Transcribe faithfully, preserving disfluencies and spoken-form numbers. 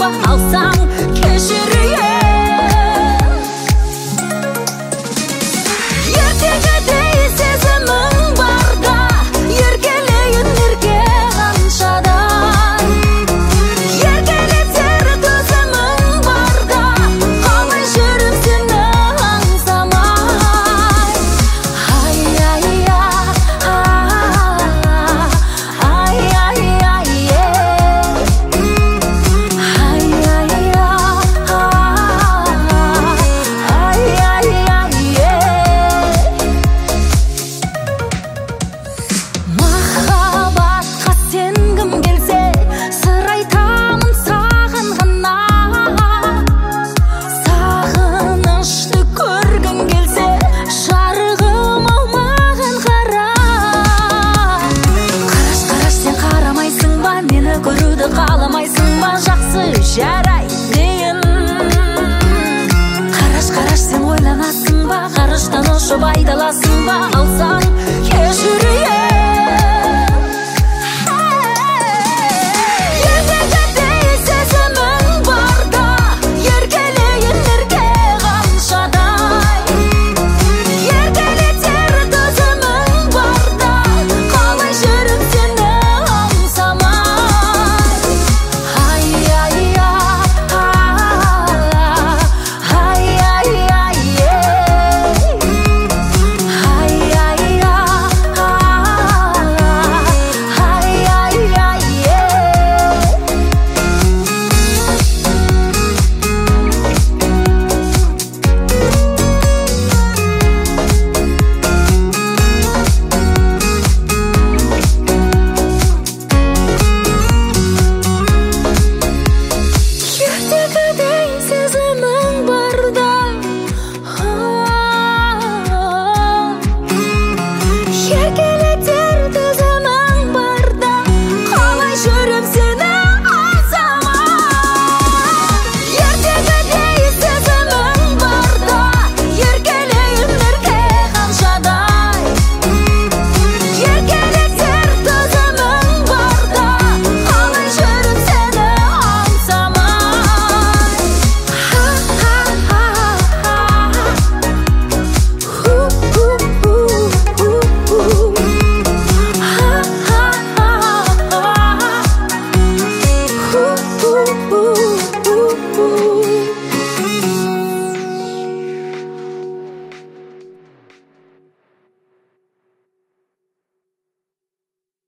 ба алсаң кешірейін. Ертеңгідей сезімің барда еркелейін ерке қаншадан. Еркелетер төзімің барда қалай жүріп сені аңсамай. Ай-ай-я, ай-ай-ай-е. Ай-ай-я, ай-ай-ай-е. Махаббатқа сенгім келсе, сыр айтамын саған ғана. Сағынышты көргің келсе, жарығым ау маған қара. Қараш, қараш, сен қарамайсың ба, мені көруді қаламайсың ба, жақсы жарай дейін. Қараш, қараш, сен ойланасың ба, ғарыштан ұшып айдаласың ба,